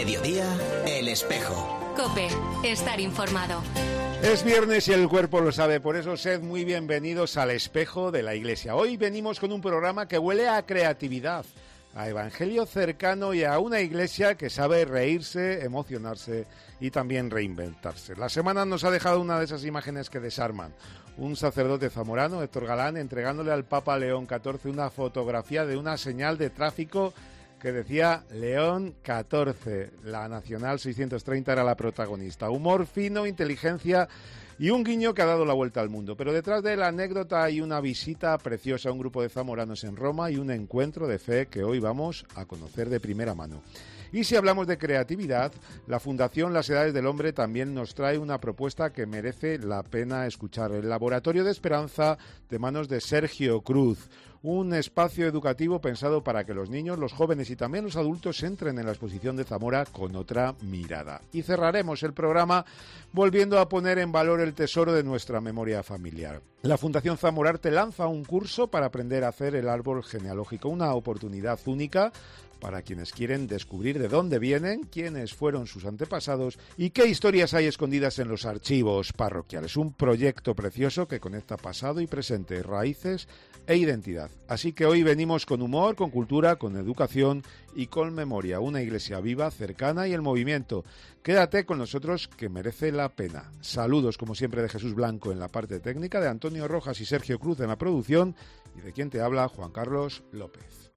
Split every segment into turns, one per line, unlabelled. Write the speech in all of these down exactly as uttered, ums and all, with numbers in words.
mediodía, El Espejo.
COPE, estar informado.
Es viernes y el cuerpo lo sabe, por eso sed muy bienvenidos al Espejo de la Iglesia. Hoy venimos con un programa que huele a creatividad, a evangelio cercano y a una iglesia que sabe reírse, emocionarse y también reinventarse. La semana nos ha dejado una de esas imágenes que desarman. Un sacerdote zamorano, Héctor Galán, entregándole al Papa León catorce una fotografía de una señal de tráfico que decía León catorce. La Nacional seiscientos treinta era la protagonista. Humor fino, inteligencia y un guiño que ha dado la vuelta al mundo. Pero detrás de la anécdota hay una visita preciosa a un grupo de zamoranos en Roma y un encuentro de fe que hoy vamos a conocer de primera mano. Y si hablamos de creatividad, la Fundación Las Edades del Hombre también nos trae una propuesta que merece la pena escuchar. El Laboratorio de Esperanza, de manos de Sergio Cruz. Un espacio educativo pensado para que los niños, los jóvenes y también los adultos entren en la exposición de Zamora con otra mirada. Y cerraremos el programa volviendo a poner en valor el tesoro de nuestra memoria familiar. La Fundación Zamorarte lanza un curso para aprender a hacer el árbol genealógico, una oportunidad única para quienes quieren descubrir de dónde vienen, quiénes fueron sus antepasados y qué historias hay escondidas en los archivos parroquiales. Un proyecto precioso que conecta pasado y presente, raíces e identidad. Así que hoy venimos con humor, con cultura, con educación y con memoria. Una iglesia viva, cercana y el movimiento. Quédate con nosotros que merece la pena. Saludos como siempre de Jesús Blanco en la parte técnica, de Antonio Rojas y Sergio Cruz en la producción y de quien te habla, Juan Carlos López.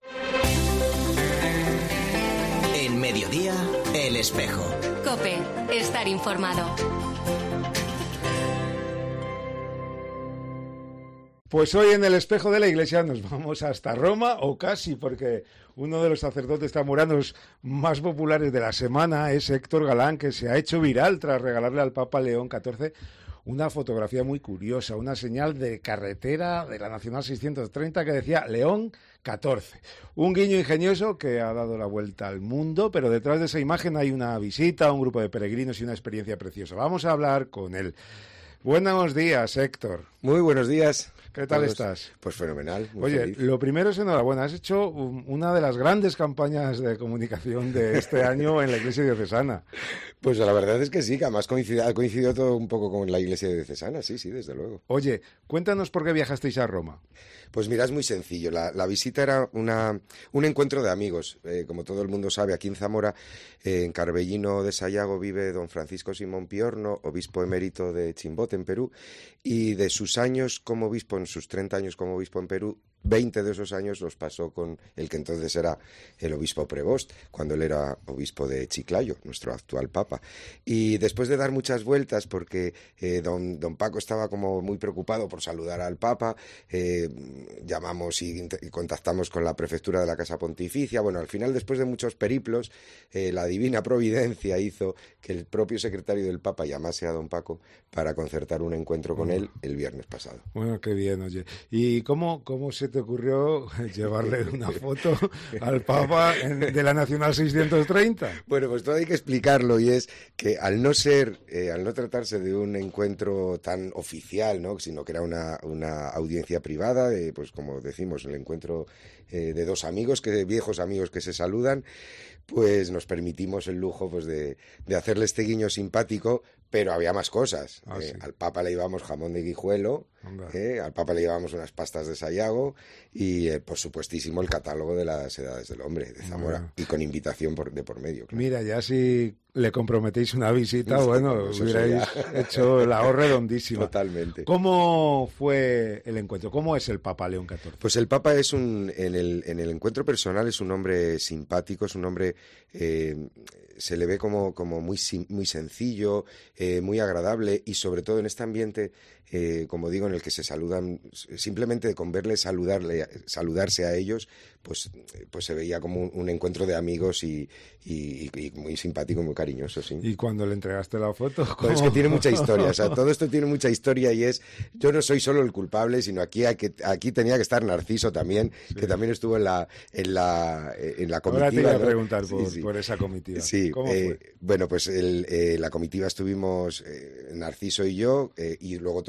En mediodía, El Espejo.
COPE, estar informado.
Pues hoy en el Espejo de la Iglesia nos vamos hasta Roma, o casi, porque uno de los sacerdotes zamoranos más populares de la semana es Héctor Galán, que se ha hecho viral tras regalarle al Papa León catorce una fotografía muy curiosa, una señal de carretera de la Nacional seiscientos treinta que decía León catorce. Un guiño ingenioso que ha dado la vuelta al mundo, pero detrás de esa imagen hay una visita, un grupo de peregrinos y una experiencia preciosa. Vamos a hablar con él. Buenos días, Héctor.
Muy buenos días.
¿Qué tal
todos.
estás?
Pues fenomenal. Muy
Oye,
feliz.
Lo primero es enhorabuena. Has hecho un, una de las grandes campañas de comunicación de este año en la Iglesia Diocesana.
Pues la verdad es que sí, que además coincidió, ha coincidido todo un poco con la Iglesia Diocesana, sí, sí, desde luego.
Oye, cuéntanos por qué viajasteis a Roma.
Pues mira, es muy sencillo. La, la visita era una, un encuentro de amigos. Eh, como todo el mundo sabe, aquí en Zamora, eh, en Carbellino de Sayago, vive don Francisco Simón Piorno, obispo emérito de Chimbote, en Perú, y de sus años como obispo, en sus treinta años como obispo en Perú, veinte de esos años los pasó con el que entonces era el obispo Prevost, cuando él era obispo de Chiclayo, nuestro actual papa. Y después de dar muchas vueltas, porque eh, don, don Paco estaba como muy preocupado por saludar al papa, eh, llamamos y, y contactamos con la prefectura de la Casa Pontificia. Bueno, al final, después de muchos periplos, eh, la divina providencia hizo que el propio secretario del papa llamase a don Paco para concertar un encuentro con él el viernes pasado.
Bueno, qué bien, oye. ¿Y cómo, cómo se te ocurrió llevarle una foto al Papa en, de la Nacional seiscientos treinta?
Bueno, pues todo hay que explicarlo, y es que al no ser, eh, al no tratarse de un encuentro tan oficial, ¿no?, sino que era una, una audiencia privada, eh, pues como decimos, el encuentro eh, de dos amigos, que viejos amigos que se saludan, pues nos permitimos el lujo pues de, de hacerle este guiño simpático, pero había más cosas.
Ah,
eh,
sí.
Al Papa le llevamos jamón de Guijuelo, eh, al Papa le llevamos unas pastas de Sayago y, eh, por supuestísimo, el catálogo de las Edades del Hombre de Zamora,
Bueno.
y con invitación por, de por medio. Claro.
Mira, ya si le comprometéis una visita,
Sí,
bueno,
eso
hubierais
sería.
hecho la O redondísima.
Totalmente.
¿Cómo fue el encuentro? ¿Cómo es el Papa León catorce?
Pues el Papa es un, en el, en el encuentro personal es un hombre simpático, es un hombre, eh, se le ve como, como muy, muy sencillo, eh, muy agradable, y sobre todo en este ambiente, eh, como digo, en el que se saludan, simplemente con verle saludarle, saludarse a ellos, pues, pues se veía como un, un encuentro de amigos y, y, y muy simpático, muy cariñoso, sí.
Y cuando le entregaste la foto, ¿cómo?
Pues es que tiene mucha historia, o sea, todo esto tiene mucha historia, y es, yo no soy solo el culpable, sino aquí, aquí, aquí tenía que estar Narciso también, sí, que también estuvo en la, en la, en la comitiva.
Ahora te iba a
¿no?
preguntar por,
sí, sí.
por esa comitiva.
Sí,
¿Cómo
eh,
fue?
Bueno, pues el, eh, la comitiva estuvimos eh, Narciso y yo, eh, y luego otros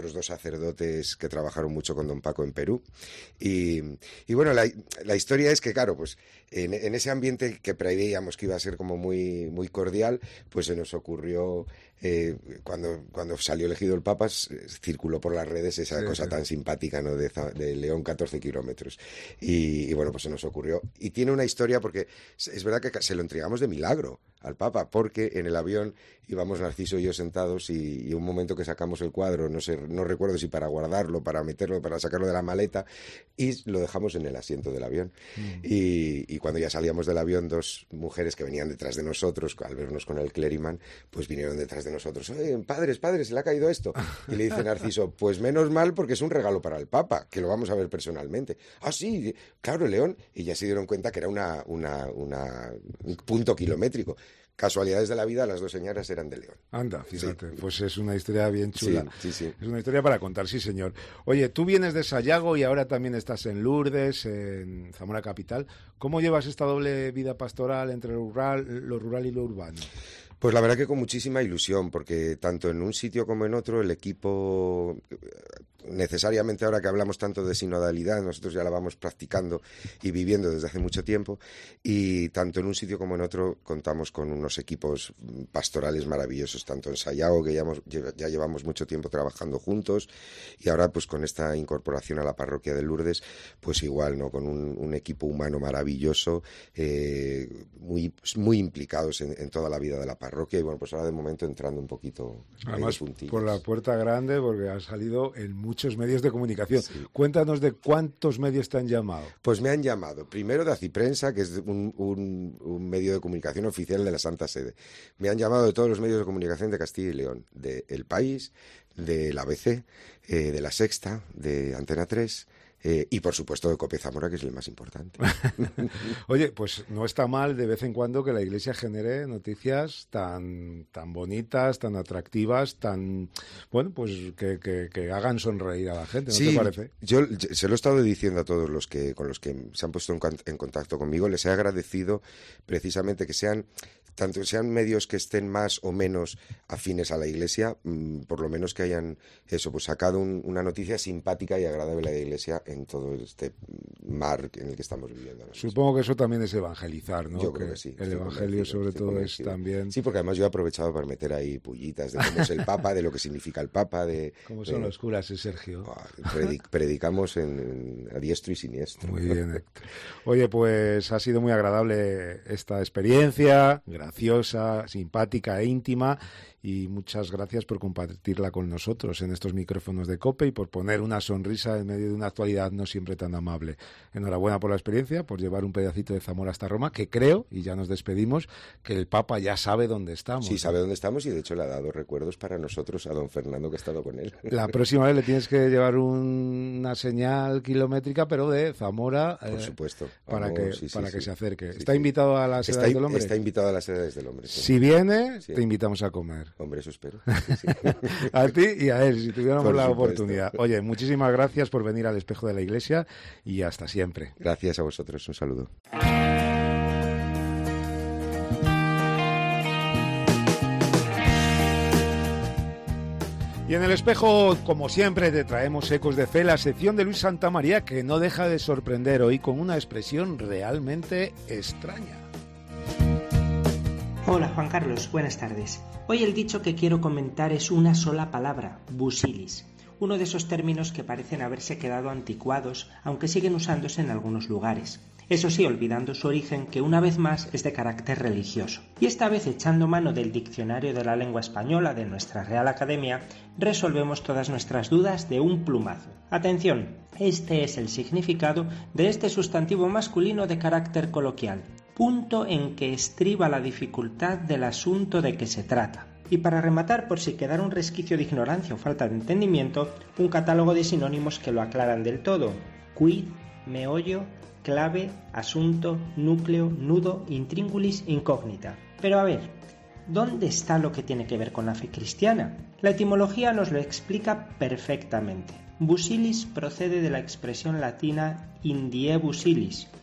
otros dos sacerdotes que trabajaron mucho con don Paco en Perú. Y, y bueno, la, la historia es que, claro, pues en, en ese ambiente que preveíamos que iba a ser como muy, muy cordial, pues se nos ocurrió, eh, cuando, cuando salió elegido el Papa, circuló por las redes esa sí, cosa sí. tan simpática, ¿no? De, de León, catorce kilómetros. Y, y bueno, pues se nos ocurrió. Y tiene una historia porque es verdad que se lo entregamos de milagro al Papa, porque en el avión íbamos Narciso y yo sentados y, y un momento que sacamos el cuadro, no sé, no recuerdo si para guardarlo, para meterlo, para sacarlo de la maleta, y lo dejamos en el asiento del avión. Mm. Y, y cuando ya salíamos del avión, dos mujeres que venían detrás de nosotros, al vernos con el clériman, pues vinieron detrás de nosotros. Oye, padres, padres, ¿se le ha caído esto? Y le dice Narciso, pues menos mal porque es un regalo para el Papa, que lo vamos a ver personalmente. Ah, sí, claro, León. Y ya se dieron cuenta que era una, una, una, un punto kilométrico. Casualidades de la vida, las dos señoras eran de León.
Anda, fíjate, sí. Pues es una historia bien chula.
Sí, sí, sí.
Es una historia para contar, sí, señor. Oye, tú vienes de Sayago y ahora también estás en Lourdes, en Zamora capital. ¿Cómo llevas esta doble vida pastoral entre lo rural, lo rural y lo urbano?
Pues la verdad que con muchísima ilusión, porque tanto en un sitio como en otro el equipo, necesariamente ahora que hablamos tanto de sinodalidad, nosotros ya la vamos practicando y viviendo desde hace mucho tiempo, y tanto en un sitio como en otro contamos con unos equipos pastorales maravillosos, tanto en Sayago, que ya, hemos, ya llevamos mucho tiempo trabajando juntos, y ahora pues con esta incorporación a la parroquia de Lourdes, pues igual, ¿no? Con un, un equipo humano maravilloso, eh, muy, muy implicados en, en toda la vida de la parroquia. Y bueno, pues ahora de momento entrando un poquito
además por la puerta grande, porque ha salido en muchos medios de comunicación. Sí. Cuéntanos de cuántos medios te han llamado.
Pues me han llamado, primero de Aciprensa, que es un, un, un medio de comunicación oficial de la Santa Sede. Me han llamado de todos los medios de comunicación de Castilla y León, de El País, de la A B C, eh, de La Sexta, de Antena tres... Eh, y por supuesto de Cope Zamora, que es el más importante.
Oye, pues no está mal de vez en cuando que la Iglesia genere noticias tan tan bonitas, tan atractivas, tan bueno, pues que, que, que hagan sonreír a la gente, ¿no sí, te parece?
Yo, yo se lo he estado diciendo a todos los que con los que se han puesto en, en contacto conmigo, les he agradecido precisamente que sean tanto sean medios que estén más o menos afines a la Iglesia, mmm, por lo menos que hayan eso, pues sacado un, una noticia simpática y agradable a la Iglesia en todo este mar en el que estamos viviendo. ¿No?
Supongo que eso también es evangelizar, ¿no?
Yo creo que sí.
El evangelio sobre todo es también...
Sí, porque además yo he aprovechado para meter ahí pullitas de cómo es el Papa, de lo que significa el Papa, de...
¿Cómo son de... los curas, ¿eh, Sergio?
Predic, predicamos en, en, a diestro y siniestro.
Muy bien, Héctor. Oye, pues ha sido muy agradable esta experiencia, graciosa, simpática e íntima, y muchas gracias por compartirla con nosotros en estos micrófonos de COPE y por poner una sonrisa en medio de una actualidad no siempre tan amable. Enhorabuena por la experiencia, por llevar un pedacito de Zamora hasta Roma, que creo, y ya nos despedimos, que el Papa ya sabe dónde estamos.
Sí, sabe dónde estamos y de hecho le ha dado recuerdos para nosotros a don Fernando, que ha estado con él.
La próxima vez le tienes que llevar un, una señal kilométrica, pero de Zamora.
Por eh, supuesto.
Para,
Vamos,
que,
sí, sí,
para
sí,
que
sí.
se acerque.
Sí,
¿Está
sí.
invitado a las
está,
edades del hombre?
Está invitado a las edades del hombre. Sí.
Si viene,
sí.
te invitamos a comer.
Hombre, eso espero. Sí, sí.
A ti y a él, si tuviéramos
por
la
supuesto.
oportunidad. Oye, muchísimas gracias por venir al Espejo de la Iglesia y hasta siempre.
Gracias a vosotros. Un saludo.
Y en el Espejo, como siempre, te traemos Ecos de Fe, la sección de Luis Santamaría, que no deja de sorprender hoy con una expresión realmente extraña.
Hola Juan Carlos, buenas tardes. Hoy el dicho que quiero comentar es una sola palabra, busilis, uno de esos términos que parecen haberse quedado anticuados, aunque siguen usándose en algunos lugares. Eso sí, olvidando su origen, que una vez más es de carácter religioso. Y esta vez, echando mano del Diccionario de la Lengua Española de nuestra Real Academia, resolvemos todas nuestras dudas de un plumazo. Atención, este es el significado de este sustantivo masculino de carácter coloquial. Punto en que estriba la dificultad del asunto de que se trata. Y para rematar, por si quedara un resquicio de ignorancia o falta de entendimiento, un catálogo de sinónimos que lo aclaran del todo. Quid, meollo, clave, asunto, núcleo, nudo, intríngulis, incógnita. Pero a ver, ¿dónde está lo que tiene que ver con la fe cristiana? La etimología nos lo explica perfectamente. Busilis procede de la expresión latina in die busilis,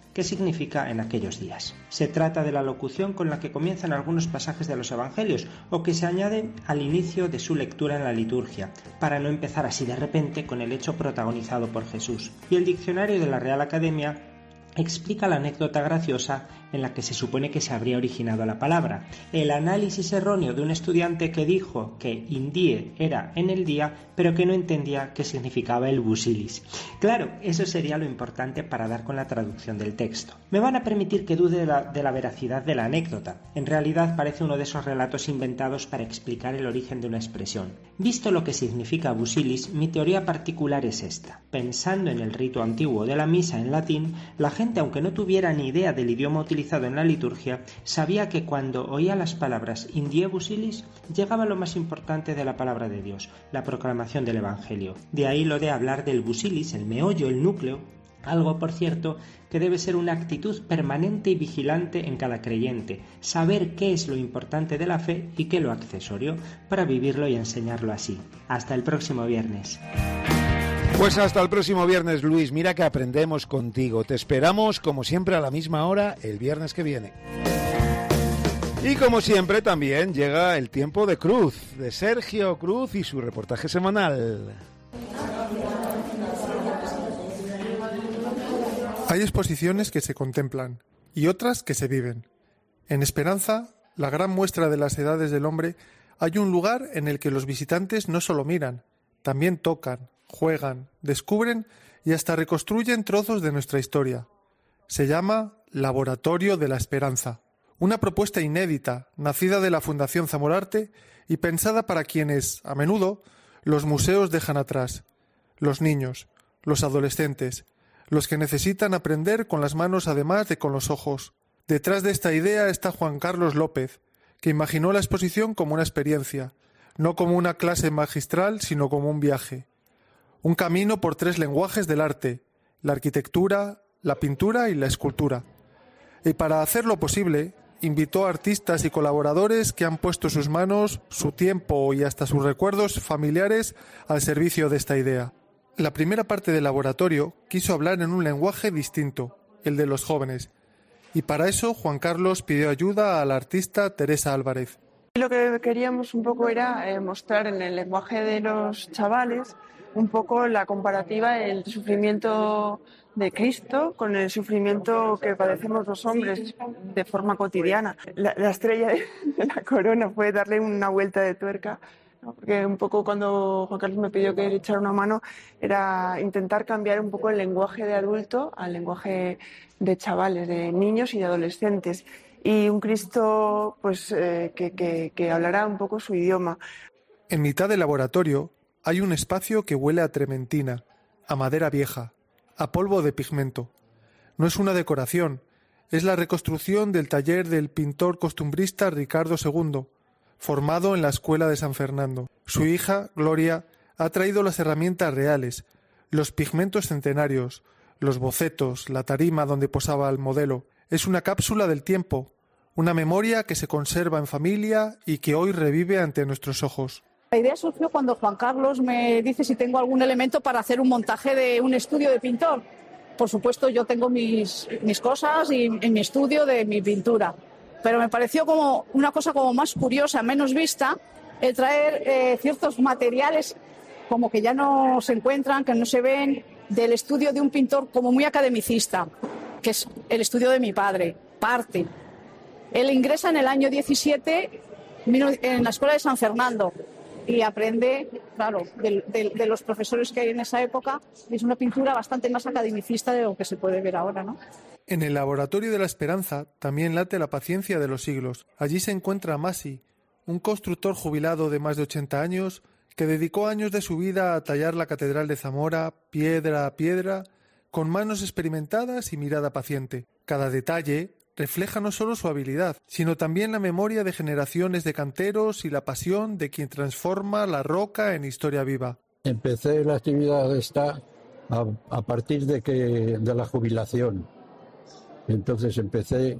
que significa en aquellos días. Se trata de la locución con la que comienzan algunos pasajes de los Evangelios o que se añade al inicio de su lectura en la liturgia, para no empezar así de repente con el hecho protagonizado por Jesús. Y el diccionario de la Real Academia explica la anécdota graciosa en la que se supone que se habría originado la palabra. El análisis erróneo de un estudiante que dijo que indie era en el día, pero que no entendía qué significaba el busilis. Claro, eso sería lo importante para dar con la traducción del texto. Me van a permitir que dude de la, de la veracidad de la anécdota. En realidad parece uno de esos relatos inventados para explicar el origen de una expresión. Visto lo que significa busilis, mi teoría particular es esta. Pensando en el rito antiguo de la misa en latín, la gente, aunque no tuviera ni idea del idioma utilizado en la liturgia, sabía que cuando oía las palabras indie busilis llegaba lo más importante de la palabra de Dios, la proclamación del Evangelio. De ahí lo de hablar del busilis, el meollo, el núcleo, algo, por cierto, que debe ser una actitud permanente y vigilante en cada creyente, saber qué es lo importante de la fe y qué lo accesorio, para vivirlo y enseñarlo así. Hasta el próximo viernes.
Pues hasta el próximo viernes, Luis. Mira que aprendemos contigo. Te esperamos, como siempre, a la misma hora el viernes que viene. Y como siempre, también llega el tiempo de Cruz, de Sergio Cruz y su reportaje semanal.
Hay exposiciones que se contemplan y otras que se viven. En Esperanza, la gran muestra de las edades del hombre, hay un lugar en el que los visitantes no solo miran, también tocan, juegan, descubren y hasta reconstruyen trozos de nuestra historia. Se llama Laboratorio de la Esperanza, una propuesta inédita, nacida de la Fundación Zamorarte y pensada para quienes, a menudo, los museos dejan atrás: los niños, los adolescentes, los que necesitan aprender con las manos además de con los ojos. Detrás de esta idea está Juan Carlos López, que imaginó la exposición como una experiencia, no como una clase magistral, sino como un viaje. Un camino por tres lenguajes del arte: la arquitectura, la pintura y la escultura. Y para hacerlo posible, invitó a artistas y colaboradores que han puesto sus manos, su tiempo y hasta sus recuerdos familiares al servicio de esta idea. La primera parte del laboratorio quiso hablar en un lenguaje distinto, el de los jóvenes, y para eso Juan Carlos pidió ayuda a la artista Teresa Álvarez.
Lo que queríamos un poco era eh, mostrar en el lenguaje de los chavales un poco la comparativa del sufrimiento de Cristo con el sufrimiento que padecemos los hombres de forma cotidiana. La, la estrella de, de la corona fue darle una vuelta de tuerca, ¿no? Porque un poco cuando Juan Carlos me pidió que le echara una mano era intentar cambiar un poco el lenguaje de adulto al lenguaje de chavales, de niños y de adolescentes. Y un Cristo pues eh, que, que, que hablará un poco su idioma.
En mitad del laboratorio hay un espacio que huele a trementina, a madera vieja, a polvo de pigmento. No es una decoración, es la reconstrucción del taller del pintor costumbrista Ricardo segundo, formado en la Escuela de San Fernando. Su hija, Gloria, ha traído las herramientas reales, los pigmentos centenarios, los bocetos, la tarima donde posaba el modelo. Es una cápsula del tiempo, una memoria que se conserva en familia y que hoy revive ante nuestros ojos.
La idea surgió cuando Juan Carlos me dice si tengo algún elemento para hacer un montaje de un estudio de pintor. Por supuesto, yo tengo mis, mis cosas y en mi estudio de mi pintura. Pero me pareció como una cosa como más curiosa, menos vista, el traer eh, ciertos materiales como que ya no se encuentran, que no se ven, del estudio de un pintor como muy academicista, que es el estudio de mi padre, parte. Él ingresa en el año diecisiete en la Escuela de San Fernando y aprende, claro, de, de, de los profesores que hay en esa época. Es una pintura bastante más academicista de lo que se puede ver ahora, ¿no?
En el Laboratorio de la Esperanza también late la paciencia de los siglos. Allí se encuentra Masi, un constructor jubilado de más de ochenta años que dedicó años de su vida a tallar la Catedral de Zamora, piedra a piedra, con manos experimentadas y mirada paciente. Cada detalle refleja no solo su habilidad, sino también la memoria de generaciones de canteros y la pasión de quien transforma la roca en historia viva.
Empecé la actividad esta a, a partir de, que, de la jubilación. Entonces empecé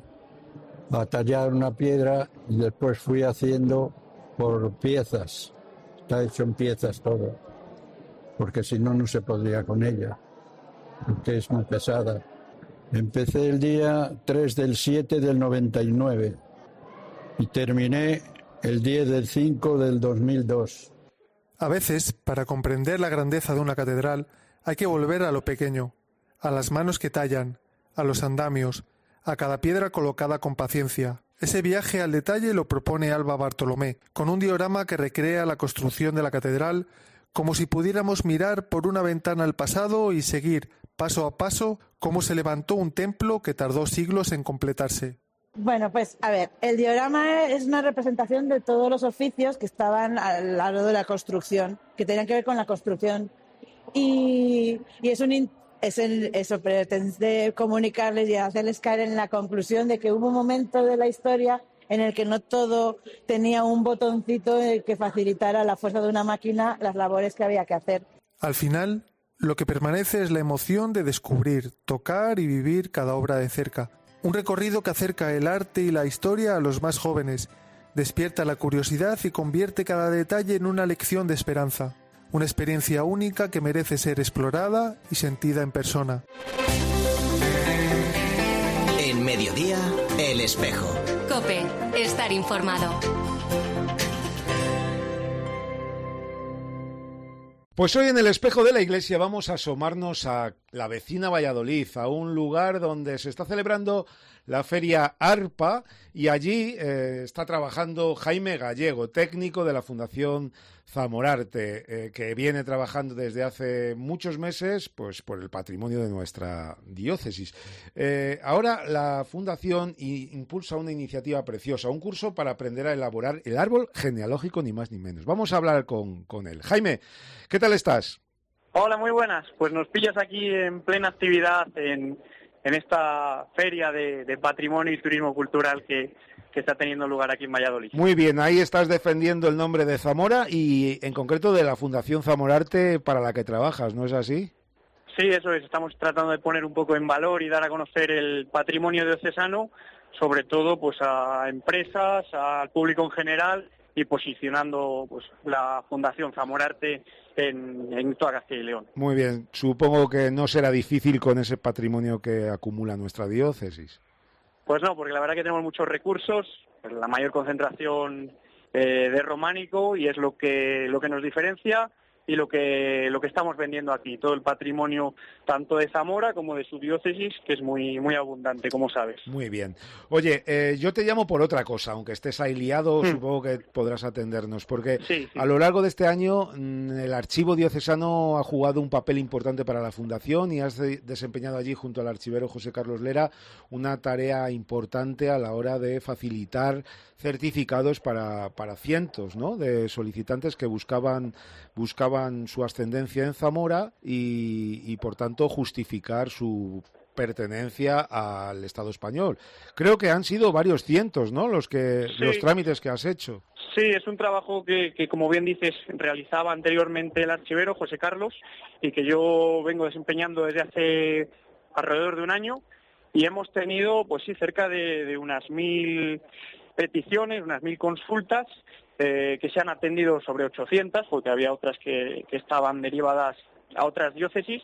a tallar una piedra y después fui haciendo por piezas. Está hecho en piezas todo, porque si no, no se podría con ella, porque es muy pesada. Empecé el día tres del siete del noventa y nueve y terminé el diez del cinco del dos mil dos.
A veces, para comprender la grandeza de una catedral, hay que volver a lo pequeño, a las manos que tallan, a los andamios, a cada piedra colocada con paciencia. Ese viaje al detalle lo propone Alba Bartolomé, con un diorama que recrea la construcción de la catedral, como si pudiéramos mirar por una ventana al pasado y seguir, paso a paso, cómo se levantó un templo que tardó siglos en completarse.
Bueno, pues a ver, el diorama es una representación de todos los oficios que estaban al lado de la construcción, que tenían que ver con la construcción. Y, y es un es el, eso pretende comunicarles y hacerles caer en la conclusión de que hubo un momento de la historia en el que no todo tenía un botoncito que facilitara a la fuerza de una máquina las labores que había que hacer.
Al final, lo que permanece es la emoción de descubrir, tocar y vivir cada obra de cerca. Un recorrido que acerca el arte y la historia a los más jóvenes, despierta la curiosidad y convierte cada detalle en una lección de esperanza. Una experiencia única que merece ser explorada y sentida en persona.
En Mediodía, El Espejo.
COPE, estar informado.
Pues hoy en el espejo de la iglesia vamos a asomarnos a la vecina Valladolid, a un lugar donde se está celebrando la feria ARPA y allí eh, está trabajando Jaime Gallego, técnico de la Fundación Zamorarte, eh, que viene trabajando desde hace muchos meses pues por el patrimonio de nuestra diócesis. Eh, ahora la Fundación i- impulsa una iniciativa preciosa, un curso para aprender a elaborar el árbol genealógico, ni más ni menos. Vamos a hablar con, con él. Jaime, ¿qué tal estás?
Hola, muy buenas. Pues nos pillas aquí en plena actividad en, en esta feria de, de patrimonio y turismo cultural que, que está teniendo lugar aquí en Valladolid.
Muy bien, ahí estás defendiendo el nombre de Zamora y en concreto de la Fundación Zamorarte para la que trabajas, ¿no es así?
Sí, eso es. Estamos tratando de poner un poco en valor y dar a conocer el patrimonio diocesano, sobre todo pues a empresas, al público en general y posicionando pues la Fundación Zamorarte en, en toda Castilla y León.
Muy bien, supongo que no será difícil con ese patrimonio que acumula nuestra diócesis.
Pues no, porque la verdad que tenemos muchos recursos, la mayor concentración eh, de románico y es lo que lo que nos diferencia y lo que lo que estamos vendiendo aquí, todo el patrimonio tanto de Zamora como de su diócesis, que es muy muy abundante, como sabes.
Muy bien. Oye, eh, yo te llamo por otra cosa, aunque estés ahí liado,
Mm.
supongo que podrás atendernos, porque
Sí, sí.
a lo largo de este año mm, el Archivo Diocesano ha jugado un papel importante para la Fundación y has de- desempeñado allí junto al archivero José Carlos Lera una tarea importante a la hora de facilitar certificados para, para cientos, ¿no?, de solicitantes que buscaban buscaban su ascendencia en Zamora y, y por tanto justificar su pertenencia al Estado español. Creo que han sido varios cientos, ¿no?, los que
Sí.
los trámites que has hecho.
Sí, es un trabajo que, que, como bien dices, realizaba anteriormente el archivero José Carlos y que yo vengo desempeñando desde hace alrededor de un año y hemos tenido, pues sí, cerca de, de unas mil peticiones, unas mil consultas eh, que se han atendido sobre ochocientas, porque había otras que, que estaban derivadas a otras diócesis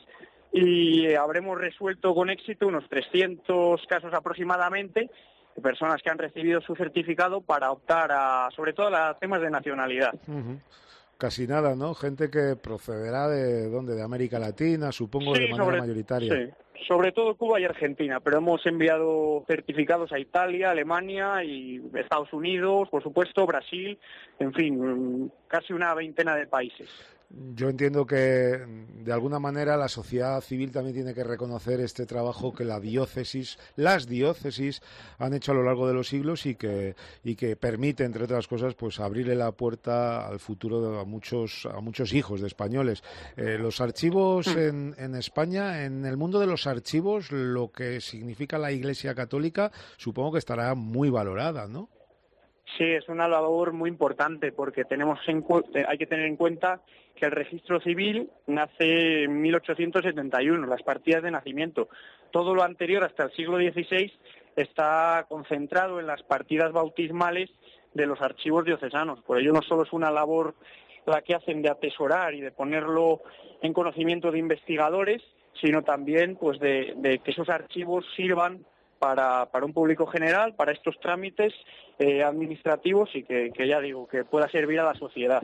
y habremos resuelto con éxito unos trescientos casos aproximadamente de personas que han recibido su certificado para optar a, sobre todo a temas de nacionalidad.
Ujú. Casi nada, ¿no? Gente que procederá de ¿dónde? De América Latina, supongo,
Sí,
de manera
sobre-
mayoritaria.
Sí, sobre todo Cuba y Argentina, pero hemos enviado certificados a Italia, Alemania y Estados Unidos, por supuesto, Brasil, en fin, mm, casi una veintena de países.
Yo entiendo que de alguna manera la sociedad civil también tiene que reconocer este trabajo que la diócesis, las diócesis han hecho a lo largo de los siglos y que y que permite, entre otras cosas, pues abrirle la puerta al futuro de- a muchos a muchos hijos de españoles. Eh, los archivos en, en España, en el mundo de los archivos, lo que significa la Iglesia Católica, supongo que estará muy valorada, ¿no?
Sí, es una labor muy importante porque tenemos en cu- eh, hay que tener en cuenta que el registro civil nace en mil ochocientos setenta y uno, las partidas de nacimiento. Todo lo anterior hasta el siglo dieciséis está concentrado en las partidas bautismales de los archivos diocesanos. Por ello no solo es una labor la que hacen de atesorar y de ponerlo en conocimiento de investigadores, sino también pues de, de que esos archivos sirvan para, para un público general, para estos trámites eh, administrativos y que, que ya digo, que pueda servir a la sociedad.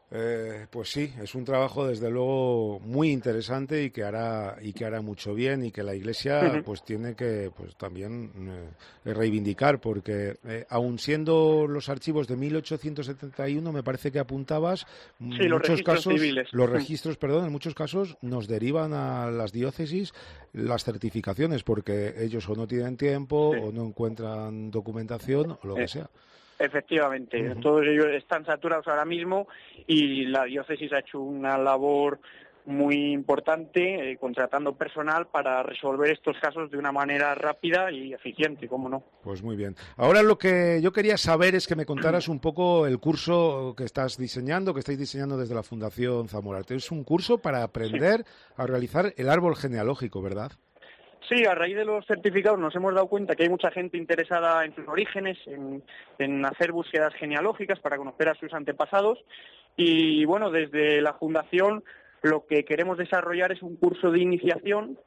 Eh, pues sí, es un trabajo desde luego muy interesante y que hará y que hará mucho bien y que la Iglesia uh-huh. pues tiene que pues también eh, reivindicar, porque eh, aun siendo los archivos de mil ochocientos setenta y uno, me parece que apuntabas,
sí,
en
los
muchos
registros
casos
civiles.
los registros, perdón, en muchos casos nos derivan a las diócesis las certificaciones porque ellos o no tienen tiempo sí. o no encuentran documentación o lo que eh. sea.
Efectivamente,
uh-huh.
todos ellos están saturados ahora mismo y la diócesis ha hecho una labor muy importante eh, contratando personal para resolver estos casos de una manera rápida y eficiente, ¿cómo no?
Pues muy bien. Ahora lo que yo quería saber es que me contaras un poco el curso que estás diseñando, que estáis diseñando desde la Fundación Zamorarte. Es un curso para aprender sí. a realizar el árbol genealógico, ¿verdad?
Sí, a raíz de los certificados nos hemos dado cuenta que hay mucha gente interesada en sus orígenes, en, en hacer búsquedas genealógicas para conocer a sus antepasados y, bueno, desde la Fundación lo que queremos desarrollar es un curso de iniciación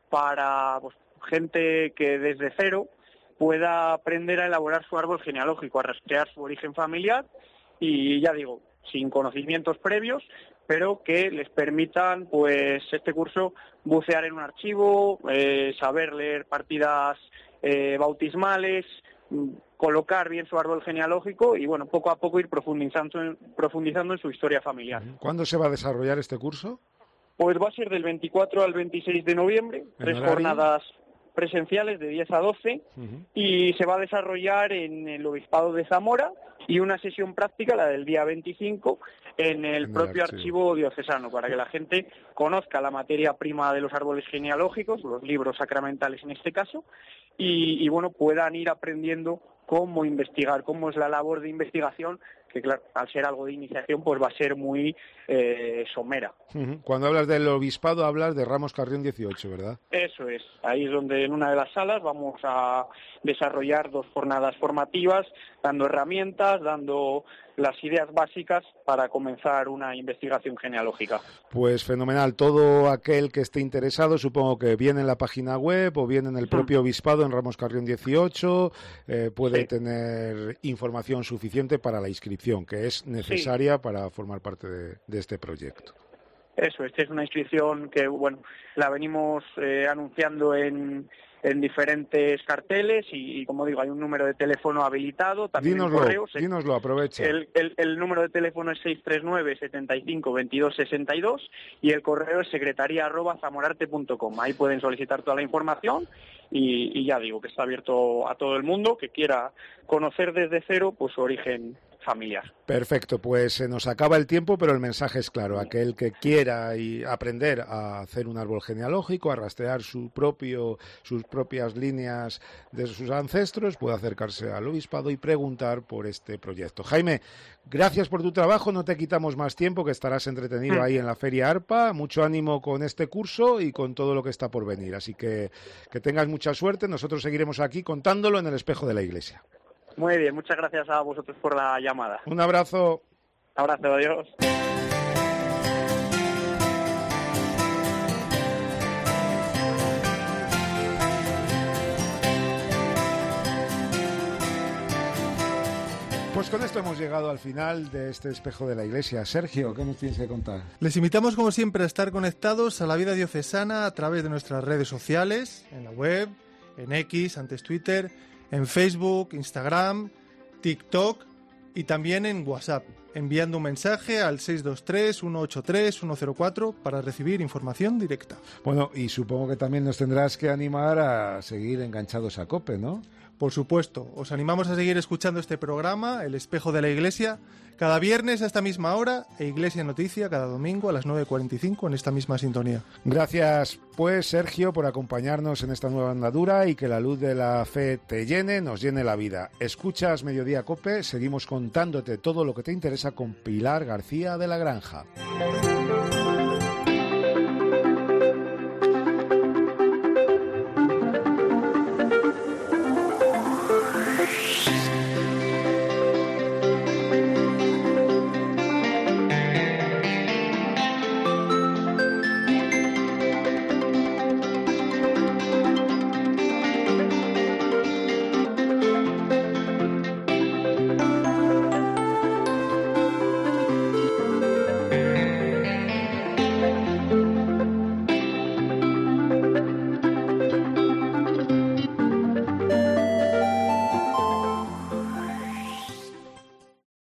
para pues, gente que desde cero pueda aprender a elaborar su árbol genealógico, a rastrear su origen familiar y, ya digo, sin conocimientos previos, pero que les permitan, pues, este curso bucear en un archivo, eh, saber leer partidas eh, bautismales, colocar bien su árbol genealógico y, bueno, poco a poco ir profundizando en, profundizando en su historia familiar.
¿Cuándo se va a desarrollar este curso?
Pues va a ser del veinticuatro al veintiséis de noviembre, tres horario? jornadas presenciales de diez a doce uh-huh. y se va a desarrollar en el Obispado de Zamora y una sesión práctica, la del día veinticinco, en el en propio el archivo. archivo diocesano, para que la gente conozca la materia prima de los árboles genealógicos, los libros sacramentales en este caso, y, y bueno, puedan ir aprendiendo cómo investigar, cómo es la labor de investigación, que claro, al ser algo de iniciación, pues va a ser muy eh, somera.
Cuando hablas del obispado, hablas de Ramos Carrión dieciocho, ¿verdad?
Eso es. Ahí es donde en una de las salas vamos a desarrollar dos jornadas formativas, dando herramientas, dando las ideas básicas para comenzar una investigación genealógica.
Pues fenomenal. Todo aquel que esté interesado, supongo que viene en la página web o bien en el propio obispado, en Ramos Carrión dieciocho, eh, puede sí. tener información suficiente para la inscripción, que es necesaria sí. para formar parte de, de este proyecto.
Eso, esta es una inscripción que, bueno, la venimos eh, anunciando en, en diferentes carteles y, y, como digo, hay un número de teléfono habilitado, también
dínoslo,
en correo.
Dínoslo, aprovecha.
El, el, el número de teléfono es seis tres nueve, setenta y cinco, veintidós sesenta y dos y el correo es secretaría arroba zamorarte punto com. Ahí pueden solicitar toda la información y, y ya digo que está abierto a todo el mundo que quiera conocer desde cero pues su origen familiar.
Perfecto, pues se nos acaba el tiempo, pero el mensaje es claro. Aquel que quiera y aprender a hacer un árbol genealógico, a rastrear su propio, sus propias líneas de sus ancestros, puede acercarse al obispado y preguntar por este proyecto. Jaime, gracias por tu trabajo, no te quitamos más tiempo, que estarás entretenido ahí en la Feria ARPA. Mucho ánimo con este curso y con todo lo que está por venir. Así que que tengas mucha suerte. Nosotros seguiremos aquí contándolo en el Espejo de la Iglesia.
Muy bien, muchas gracias a vosotros por la llamada.
Un abrazo.
Abrazo, adiós.
Pues con esto hemos llegado al final de este Espejo de la Iglesia. Sergio, ¿qué nos tienes que contar?
Les invitamos, como siempre, a estar conectados a la vida diocesana a través de nuestras redes sociales, en la web, en X, antes Twitter, en Facebook, Instagram, TikTok y también en WhatsApp, enviando un mensaje al seis dos tres, uno ocho tres, uno cero cuatro para recibir información directa.
Bueno, y supongo que también nos tendrás que animar a seguir enganchados a COPE, ¿no?
Por supuesto, os animamos a seguir escuchando este programa, El Espejo de la Iglesia, cada viernes a esta misma hora e Iglesia Noticia cada domingo a las nueve cuarenta y cinco en esta misma sintonía.
Gracias, pues, Sergio, por acompañarnos en esta nueva andadura y que la luz de la fe te llene, nos llene la vida. Escuchas Mediodía COPE, seguimos contándote todo lo que te interesa con Pilar García de la Granja.